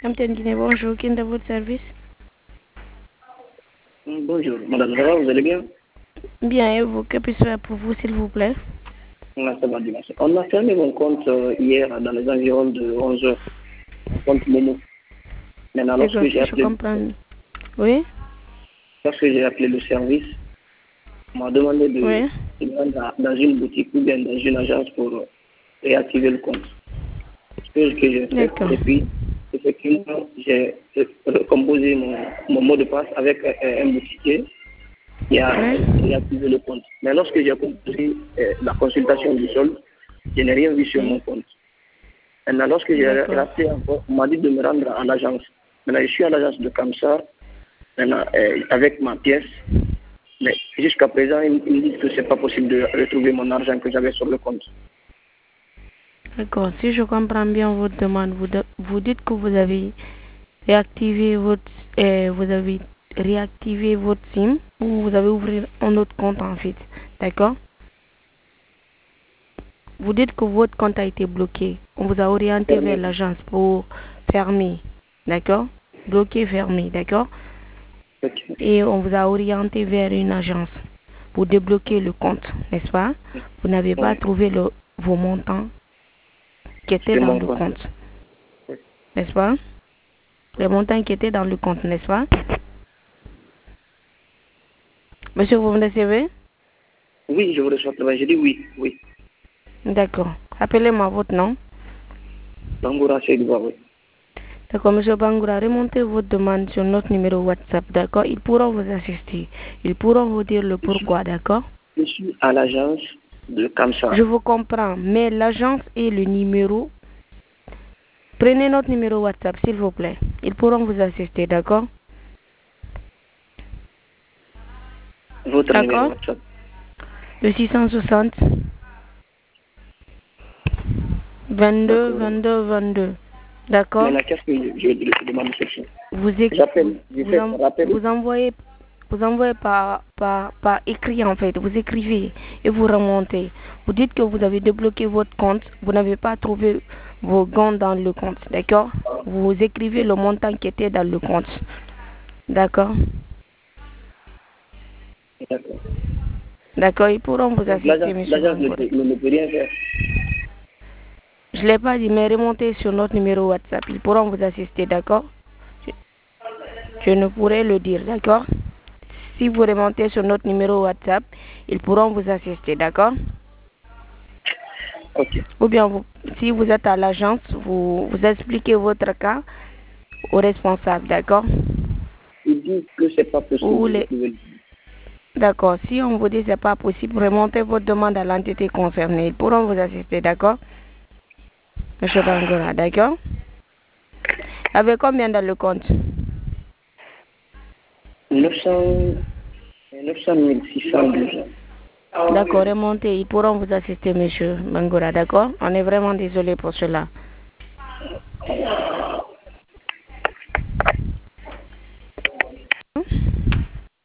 MTN Guinée, bonjour. Qui est de votre service? Bonjour, madame, ça va, vous allez bien? Bien, et vous? Que puis-je faire pour vous, s'il vous plaît? Ça va bien. On a fermé mon compte hier dans les environs de 11 heures. Mon compte Momo. Maintenant, D'accord, si je comprends. Oui? lorsque j'ai appelé le service, on m'a demandé de Oui. me rendre dans une boutique ou bien dans une agence pour réactiver le compte. Ce que j'ai fait, D'accord. et puis, effectivement, j'ai composé mon mot de passe avec un boutiquier qui a réactivé le compte. Mais lorsque j'ai composé la consultation du solde, je n'ai rien vu sur mon compte. Maintenant, lorsque j'ai rappelé encore, on m'a dit de me rendre à l'agence. Maintenant, je suis à l'agence de Kamsar, maintenant, avec ma pièce. Mais jusqu'à présent, ils me disent que ce n'est pas possible de retrouver mon argent que j'avais sur le compte. D'accord. Si je comprends bien votre demande, vous dites que vous avez réactivé votre SIM ou vous avez ouvert un autre compte en fait. D'accord? Vous dites que votre compte a été bloqué. On vous a orienté vers l'agence pour fermer. D'accord? Bloquer, fermer. D'accord? Okay. Et on vous a orienté vers une agence pour débloquer le compte, n'est-ce pas? Vous n'avez pas trouvé vos montants qui étaient dans le compte. N'est-ce pas? Les montants qui étaient dans le compte, n'est-ce pas? Monsieur, vous me recevez? Oui, je vous reçois. J'ai dit oui, oui. D'accord. Appelez-moi votre nom. Bangoura Seydouba, oui. D'accord, monsieur Bangoura, remontez votre demande sur notre numéro WhatsApp, d'accord? Ils pourront vous assister. Ils pourront vous dire le pourquoi, d'accord? Je suis à l'agence de Kamsar. Je vous comprends, mais l'agence et le numéro. Prenez notre numéro WhatsApp, s'il vous plaît. Ils pourront vous assister, d'accord? Votre numéro WhatsApp? Le 660 22 22 22. D'accord? Maintenant, qu'est-ce que je demande de faire? Vous envoyez par écrit en fait. Vous écrivez et vous remontez. Vous dites que vous avez débloqué votre compte. Vous n'avez pas trouvé vos gants dans le compte. D'accord? Vous écrivez le montant qui était dans le compte. D'accord? D'accord, ils pourront vous assister, monsieur. L'agence ne peut rien faire. Je ne l'ai pas dit, mais remontez sur notre numéro WhatsApp. Ils pourront vous assister, d'accord? Je ne pourrai le dire, d'accord? Si vous remontez sur notre numéro WhatsApp, ils pourront vous assister, d'accord? Ok. Ou bien, si vous êtes à l'agence, vous expliquez votre cas au responsable, d'accord? Ils disent que c'est pas possible. D'accord. Si on vous dit que ce n'est pas possible, remontez votre demande à l'entité concernée. Ils pourront vous assister, d'accord? Monsieur Bangoura, d'accord? Avec combien dans le compte? 900 612. D'accord, remontez. Ils pourront vous assister, monsieur Bangoura, d'accord? On est vraiment désolé pour cela.